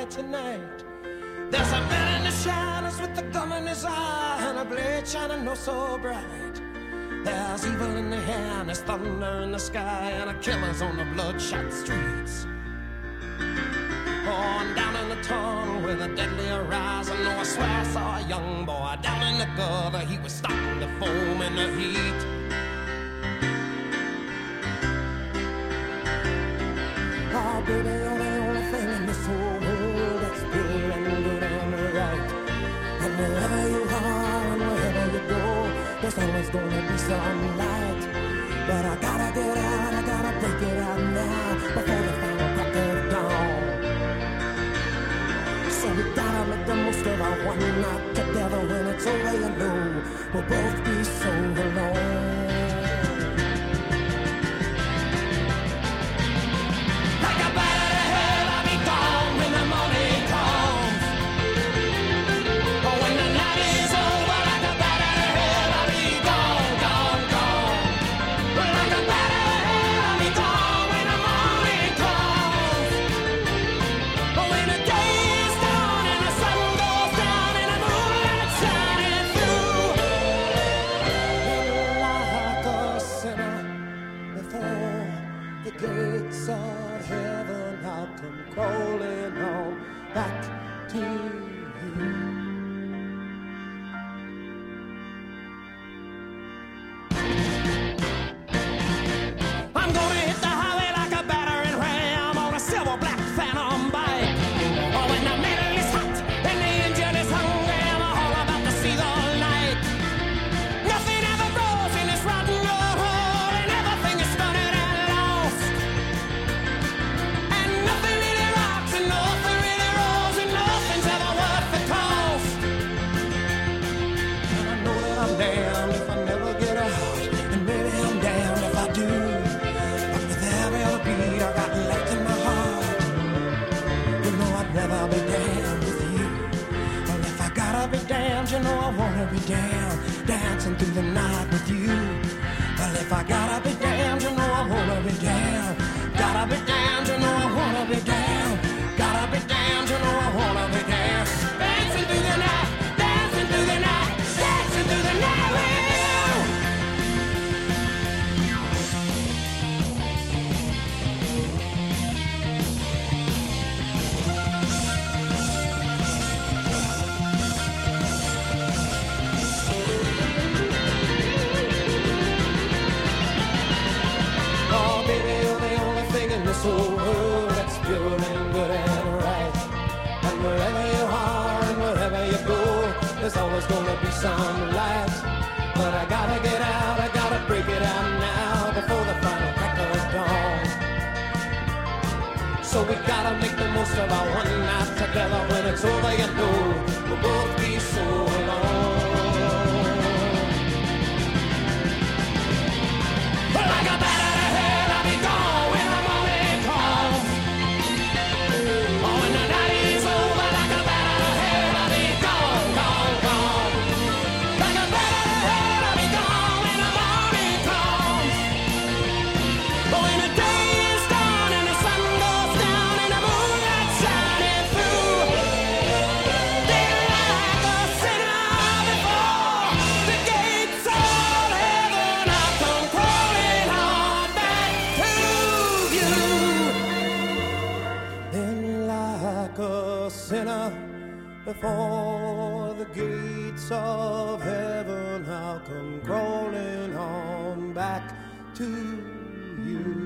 night tonight. There's a man in the shadows with a gun in his eye and a blade shining oh so bright. There's evil in the air and there's thunder in the sky and a killer's on the bloodshot streets. Oh, and down in the tunnel with a deadly horizon, oh, I swear I saw a young boy down in the gutter. He was starting to foam in the heat. Oh, baby, you're the only thing in this whole world that's pure and good and right. And wherever you are and wherever you go, there's always gonna be some light. But I gotta get out, I gotta break it out now before the final crack of dawn. So we gotta make the most of our one night together. When it's over, you know we'll both be so alone. Like a bat out of hell, I'll be gone when the morning comes. But when the night is over, like a bat out of hell, I'll be gone, gone, gone. Like a bat out of hell, I'll be gone when the morning comes. But when the day is done and the sun goes down and the moonlight shining through, like a sinner before the gates of heaven, I'll come crawling on back to you. I'm gonna hit the highway like a battering ram on a silver black phantom bike. Oh, when the metal is hot and the engine is hungry, I'm all about to see the light. Nothing ever grows in this rotten old hole, and everything is stunted and lost. And nothing really rocks and nothing really rolls, and nothing's ever worth the cost. And I know that I'm damned if I never get out, and maybe I'm damned if I do. But with every other beat I got left in my heart, you know I'd rather be damned with you. Well, if I gotta be damned, you know I wanna be damned, dancing through the night with you. Well, if I gotta be damned, you know I wanna be damned. Gotta be damned, you know I wanna be damned. Gotta be damned, you know I wanna be damned. Dancing through the night, dancing through the night, dancing through the night with you. Oh, baby, you're the only thing in this whole world that's pure and good and right. And wherever you are and wherever you go, there's always gonna be some light. But I gotta get out, I gotta break it out now before the final crack of dawn. So we gotta make the most of our one night together. When it's over, you know we'll both be so alone. Like a bat out of hell, I'll be gone when the morning comes. Oh, when the night is over, like a bat out of hell, I'll be gone, gone, gone. Like a bat out of hell, I'll be gone when the morning comes. But when the day is done and the sun goes down and the moonlight shining through, then like a sinner before the gates of heaven, I'll come crawling on back to you. Then like a sinner before the gates of heaven, I'll come crawling on back to you.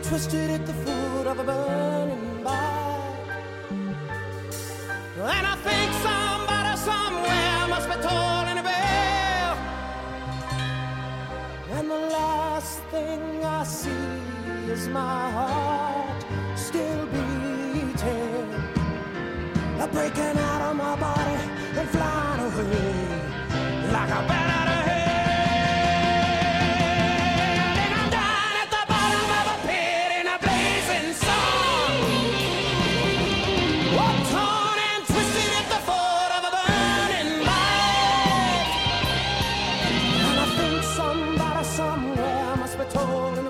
twisted at the foot of a burning bark. And I think somebody somewhere must be tolling a bell. And the last thing I see is my heart still beating, breaking out of my body and flying away like a bat out of hell. And I'm down at the bottom of a pit in a blazing sun, oh, torn and twisted at the foot of a burning light. And I think somebody somewhere must be told me